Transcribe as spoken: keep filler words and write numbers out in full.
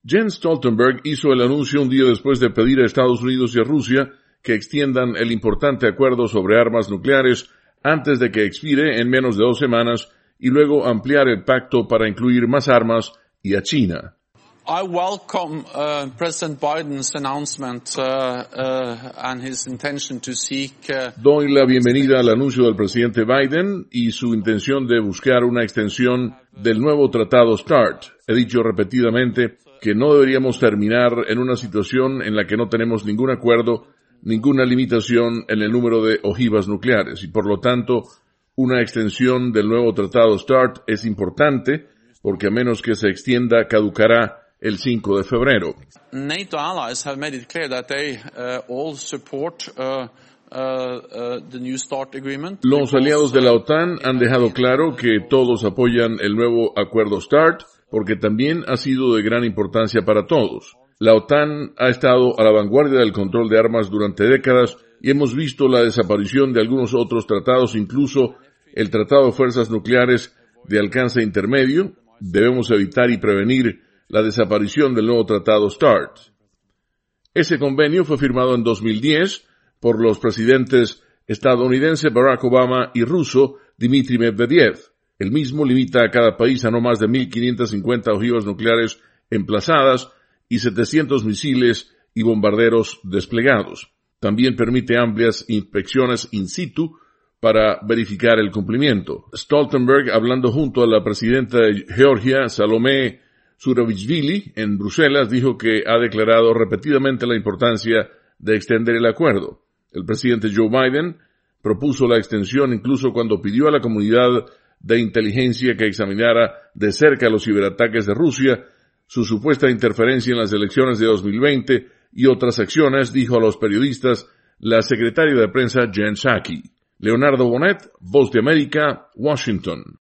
Jens Stoltenberg hizo el anuncio un día después de pedir a Estados Unidos y a Rusia que extiendan el importante acuerdo sobre armas nucleares antes de que expire en menos de dos semanas y luego ampliar el pacto para incluir más armas y a China. I welcome uh, President Biden's announcement uh, uh, and his intention to seek. Uh, Doy la bienvenida al anuncio del presidente Biden y su intención de buscar una extensión del nuevo tratado START. He dicho repetidamente que no deberíamos terminar en una situación en la que no tenemos ningún acuerdo, ninguna limitación en el número de ojivas nucleares y por lo tanto una extensión del nuevo tratado START es importante porque a menos que se extienda caducará el cinco de febrero. NATO allies have made it clear that they uh, all support uh, uh, uh, the new START agreement. Los aliados de la OTAN han dejado claro que todos apoyan el nuevo acuerdo START porque también ha sido de gran importancia para todos. La OTAN ha estado a la vanguardia del control de armas durante décadas y hemos visto la desaparición de algunos otros tratados, incluso el Tratado de Fuerzas Nucleares de alcance intermedio. Debemos evitar y prevenir la desaparición del nuevo tratado START. Ese convenio fue firmado en dos mil diez por los presidentes estadounidense Barack Obama y ruso Dmitry Medvedev. El mismo limita a cada país a no más de mil quinientas cincuenta ojivas nucleares emplazadas y setecientos misiles y bombarderos desplegados. También permite amplias inspecciones in situ para verificar el cumplimiento. Stoltenberg, hablando junto a la presidenta de Georgia, Salomé Zurabishvili, en Bruselas, dijo que ha declarado repetidamente la importancia de extender el acuerdo. El presidente Joe Biden propuso la extensión incluso cuando pidió a la comunidad de inteligencia que examinara de cerca los ciberataques de Rusia, su supuesta interferencia en las elecciones de dos mil veinte y otras acciones, dijo a los periodistas la secretaria de prensa Jen Psaki. Leonardo Bonet, Voz de América, Washington.